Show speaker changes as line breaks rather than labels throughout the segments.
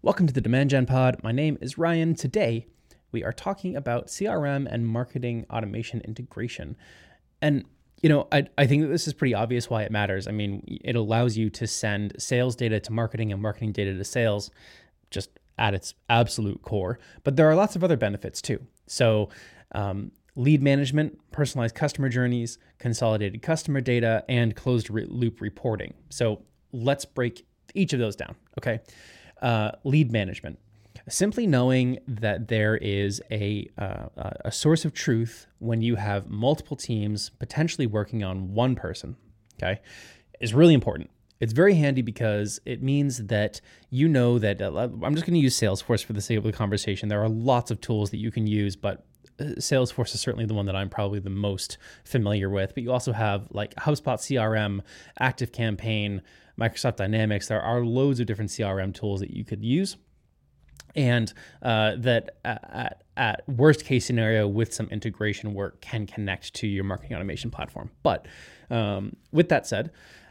Welcome to the Demand Gen Pod. My name is Ryan. Today, we are talking about CRM and marketing automation integration. And, I think that this is pretty obvious why it matters. I mean, it allows you to send sales data to marketing and marketing data to sales just at its absolute core. But there are lots of other benefits too. So, lead management, personalized customer journeys, consolidated customer data, and closed loop reporting. So let's break each of those down, okay? Lead management. Simply knowing that there is a source of truth when you have multiple teams potentially working on one person, okay, is really important. It's very handy because it means that you know that I'm just going to use Salesforce for the sake of the conversation. There are lots of tools that you can use, but Salesforce is certainly the one that I'm probably the most familiar with. But you also have like HubSpot CRM, ActiveCampaign, Microsoft Dynamics. There are loads of different CRM tools that you could use. And that at worst case scenario with some integration work can connect to your marketing automation platform. But with that said,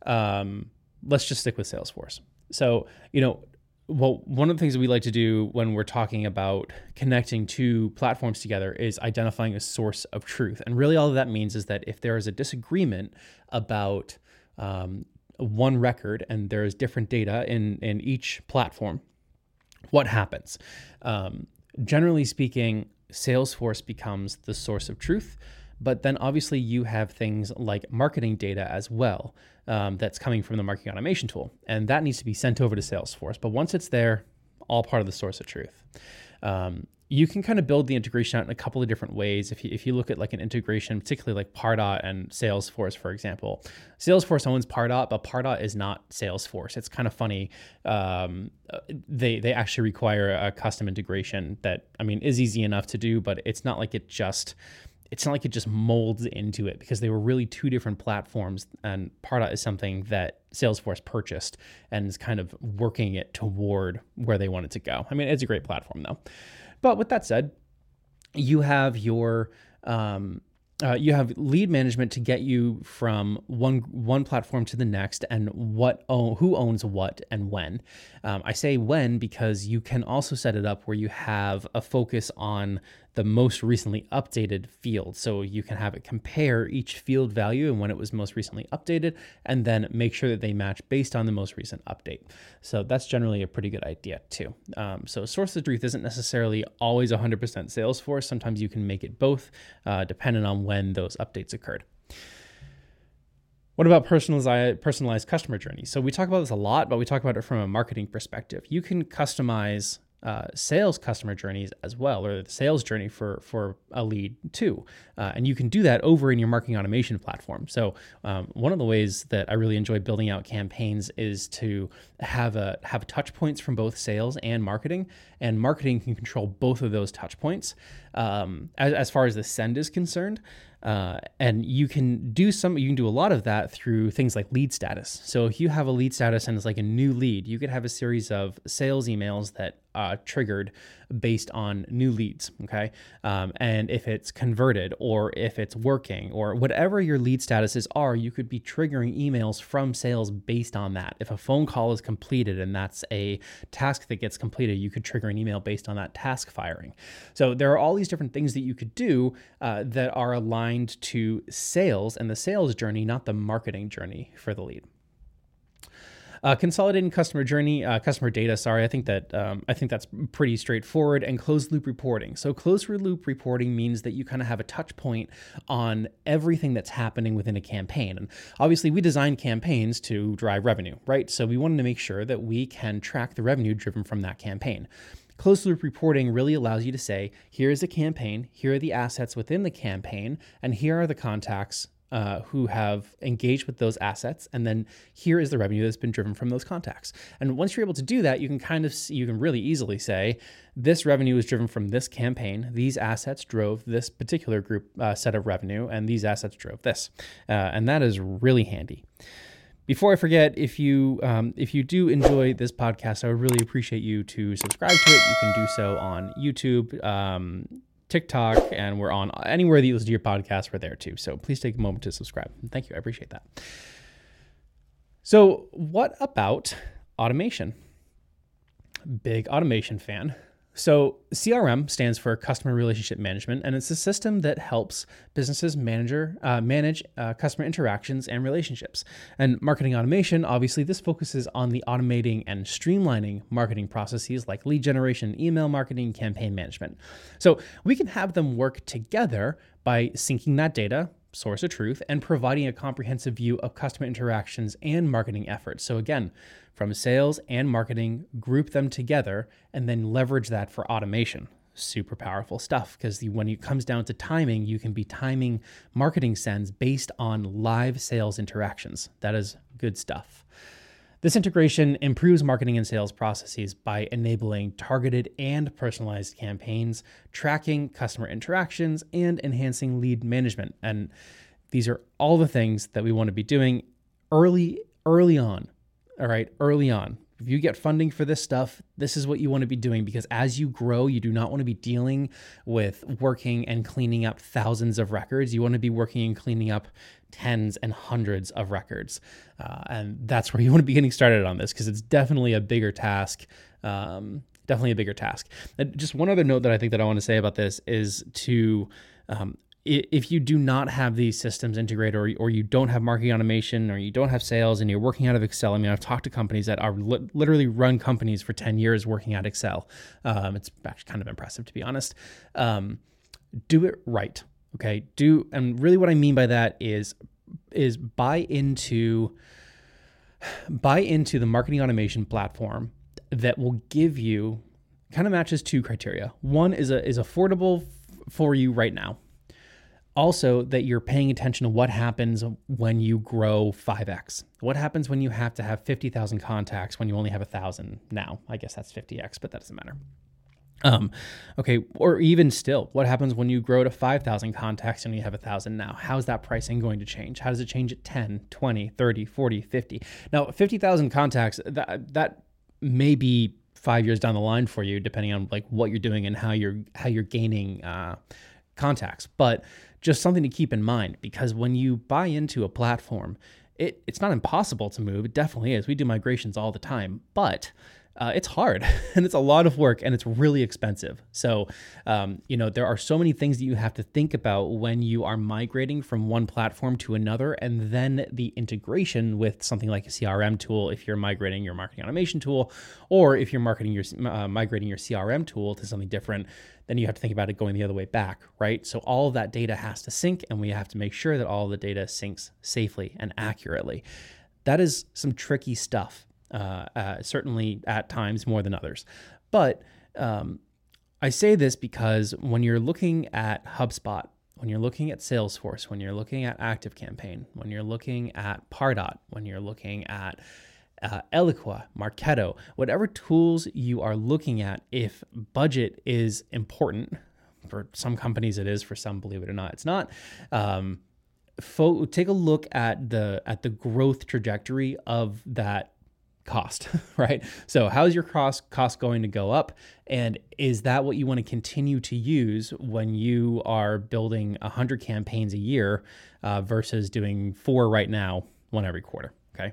let's just stick with Salesforce. So, one of the things that we like to do when we're talking about connecting two platforms together is identifying a source of truth. And really all that means is that if there is a disagreement about one record and there is different data in each platform, what happens? Generally speaking, Salesforce becomes the source of truth, but then obviously you have things like marketing data as well that's coming from the marketing automation tool, and that needs to be sent over to Salesforce. But once it's there, all part of the source of truth. You can kind of build the integration out in a couple of different ways. If you look at like an integration, particularly like Pardot and Salesforce, for example, Salesforce owns Pardot, but Pardot is not Salesforce. It's kind of funny. They actually require a custom integration that, is easy enough to do, but it's not like it just molds into it because they were really two different platforms, and Pardot is something that Salesforce purchased and is kind of working it toward where they want it to go. It's a great platform though. But with that said, you have your you have lead management to get you from one platform to the next, and who owns what and when. I say when because you can also set it up where you have a focus on the most recently updated field. So you can have it compare each field value and when it was most recently updated, and then make sure that they match based on the most recent update. So that's generally a pretty good idea too. So source of truth isn't necessarily always 100% Salesforce. Sometimes you can make it both, depending on when those updates occurred. What about personalized customer journeys? So we talk about this a lot, but we talk about it from a marketing perspective. You can customize sales customer journeys as well, or the sales journey for a lead too. And you can do that over in your marketing automation platform. So one of the ways that I really enjoy building out campaigns is to have touch points from both sales and marketing can control both of those touch points as far as the send is concerned. And you can do a lot of that through things like lead status. So if you have a lead status and it's like a new lead, you could have a series of sales emails that triggered based on new leads. Okay. And if it's converted or if it's working or whatever your lead statuses are, you could be triggering emails from sales based on that. If a phone call is completed and that's a task that gets completed, you could trigger an email based on that task firing. So there are all these different things that you could do that are aligned to sales and the sales journey, not the marketing journey for the lead. Consolidating customer data. I think that's pretty straightforward. And closed loop reporting. So closed loop reporting means that you kind of have a touch point on everything that's happening within a campaign. And obviously we design campaigns to drive revenue, right? So we wanted to make sure that we can track the revenue driven from that campaign. Closed loop reporting really allows you to say, here is a campaign, here are the assets within the campaign, and here are the contacts who have engaged with those assets, and then here is the revenue that's been driven from those contacts. And once you're able to do that, you can really easily say, this revenue is driven from this campaign, these assets drove this particular group set of revenue, and these assets drove this. And that is really handy. Before I forget, if you do enjoy this podcast, I would really appreciate you to subscribe to it. You can do so on YouTube, TikTok, and we're on anywhere that you listen to your podcast, we're there too. So please take a moment to subscribe. Thank you. I appreciate that. So what about automation? big automation fan. So CRM stands for Customer Relationship Management, and it's a system that helps businesses manage customer interactions and relationships. And marketing automation, obviously, this focuses on the automating and streamlining marketing processes like lead generation, email marketing, campaign management. So we can have them work together by syncing that data, source of truth, and providing a comprehensive view of customer interactions and marketing efforts. So again, from sales and marketing, group them together and then leverage that for automation. Super powerful stuff, because when it comes down to timing, you can be timing marketing sends based on live sales interactions. That is good stuff. This integration improves marketing and sales processes by enabling targeted and personalized campaigns, tracking customer interactions, and enhancing lead management. And these are all the things that we want to be doing early on. All right, early on. If you get funding for this stuff, this is what you want to be doing, because as you grow, you do not want to be dealing with working and cleaning up thousands of records. You want to be working and cleaning up tens and hundreds of records. And that's where you want to be getting started on this, because it's definitely a bigger task. And just one other note that I think that I want to say about this is to if you do not have these systems integrated, or you don't have marketing automation, or you don't have sales, and you're working out of Excel. I mean, I've talked to companies that are literally run companies for 10 years working out Excel. It's actually kind of impressive, to be honest. Do it right, okay? And really what I mean by that is buy into the marketing automation platform that will give you, kind of matches two criteria. One is affordable for you right now. Also, that you're paying attention to what happens when you grow 5x. What happens when you have to have 50,000 contacts when you only have 1,000 now? I guess that's 50x, but that doesn't matter. Okay, or even still, what happens when you grow to 5,000 contacts and you have 1,000 now? How's that pricing going to change? How does it change at 10, 20, 30, 40, 50? Now, 50,000 contacts, that may be 5 years down the line for you, depending on like what you're doing and how you're gaining contacts. But just something to keep in mind, because when you buy into a platform, it's not impossible to move. It definitely is. We do migrations all the time, but it's hard and it's a lot of work and it's really expensive. So, there are so many things that you have to think about when you are migrating from one platform to another, and then the integration with something like a CRM tool if you're migrating your marketing automation tool, or if you're migrating your CRM tool to something different, then you have to think about it going the other way back, right? So all of that data has to sync, and we have to make sure that all of the data syncs safely and accurately. That is some tricky stuff. Certainly at times more than others. But I say this because when you're looking at HubSpot, when you're looking at Salesforce, when you're looking at ActiveCampaign, when you're looking at Pardot, when you're looking at Eloqua, Marketo, whatever tools you are looking at, if budget is important, for some companies it is, for some, believe it or not, it's not. Take a look at the growth trajectory of that cost, right? So how's your cost going to go up? And is that what you want to continue to use when you are building 100 campaigns a year versus doing 4 right now, 1 every quarter, okay?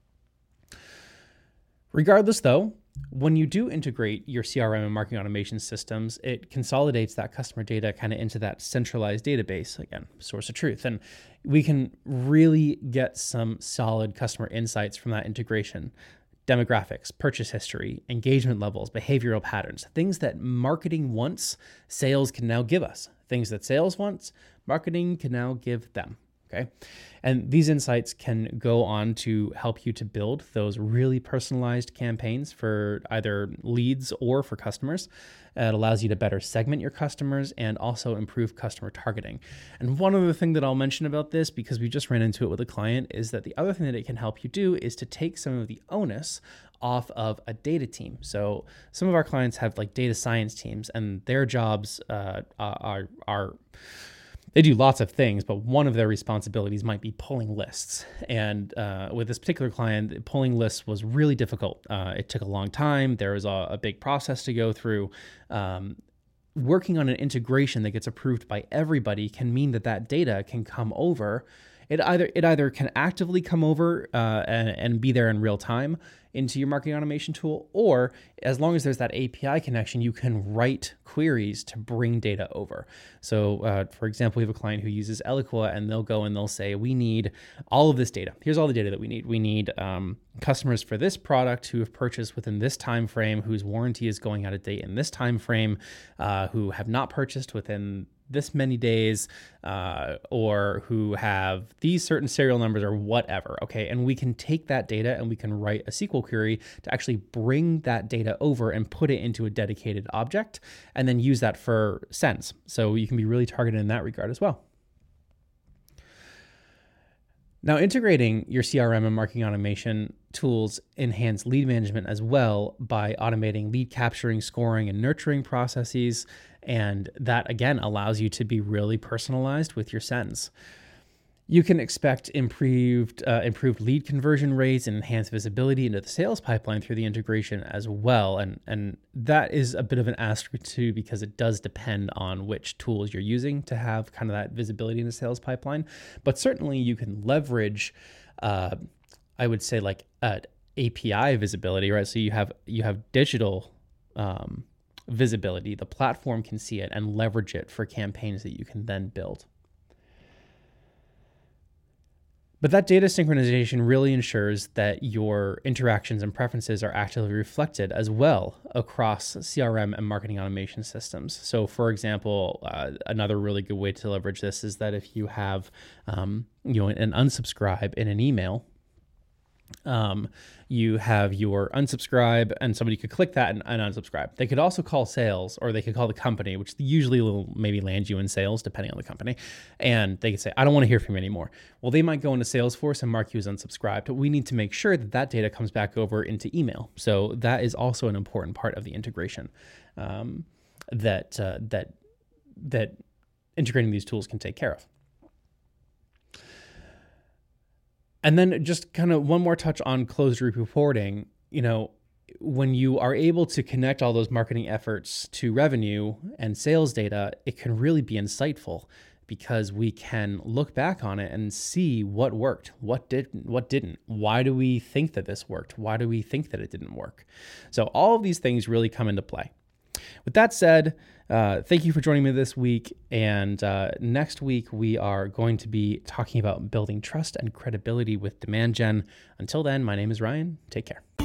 Regardless though, when you do integrate your CRM and marketing automation systems, it consolidates that customer data kind of into that centralized database, again, source of truth. And we can really get some solid customer insights from that integration. Demographics, purchase history, engagement levels, behavioral patterns, things that marketing wants, sales can now give us. Things that sales wants, marketing can now give them. Okay. And these insights can go on to help you to build those really personalized campaigns for either leads or for customers. It allows you to better segment your customers and also improve customer targeting. And one other thing that I'll mention about this, because we just ran into it with a client, is that the other thing that it can help you do is to take some of the onus off of a data team. So some of our clients have like data science teams, and their jobs are they do lots of things, but one of their responsibilities might be pulling lists. And with this particular client, pulling lists was really difficult. It took a long time. There was a big process to go through. Working on an integration that gets approved by everybody can mean that data can come over it either can actively come over and be there in real time into your marketing automation tool, or as long as there's that API connection, you can write queries to bring data over. So for example, we have a client who uses Eloqua, and they'll go and they'll say, we need all of this data. Here's all the data that we need. We need customers for this product who have purchased within this time frame, whose warranty is going out of date in this time frame, who have not purchased within this many days, or who have these certain serial numbers or whatever. Okay. And we can take that data and we can write a SQL query to actually bring that data over and put it into a dedicated object and then use that for sends. So you can be really targeted in that regard as well. Now, integrating your CRM and marketing automation tools enhance lead management as well by automating lead capturing, scoring, and nurturing processes. And that, again, allows you to be really personalized with your sends. You can expect improved lead conversion rates and enhanced visibility into the sales pipeline through the integration as well. And that is a bit of an asterisk too, because it does depend on which tools you're using to have kind of that visibility in the sales pipeline. But certainly you can leverage, I would say, like API visibility, right? So you have digital visibility. The platform can see it and leverage it for campaigns that you can then build. But that data synchronization really ensures that your interactions and preferences are actively reflected as well across CRM and marketing automation systems. So for example, another really good way to leverage this is that if you have an unsubscribe in an email, you have your unsubscribe, and somebody could click that and unsubscribe. They could also call sales, or they could call the company, which usually will maybe land you in sales depending on the company. And they could say, I don't want to hear from you anymore. Well, they might go into Salesforce and mark you as unsubscribed, but we need to make sure that that data comes back over into email. So that is also an important part of the integration that integrating these tools can take care of. And then just kind of one more touch on closed loop reporting. When you are able to connect all those marketing efforts to revenue and sales data, it can really be insightful because we can look back on it and see what worked, what didn't. Why do we think that this worked? Why do we think that it didn't work? So all of these things really come into play. With that said, thank you for joining me this week. And next week, we are going to be talking about building trust and credibility with demand gen. Until then, my name is Ryan. Take care.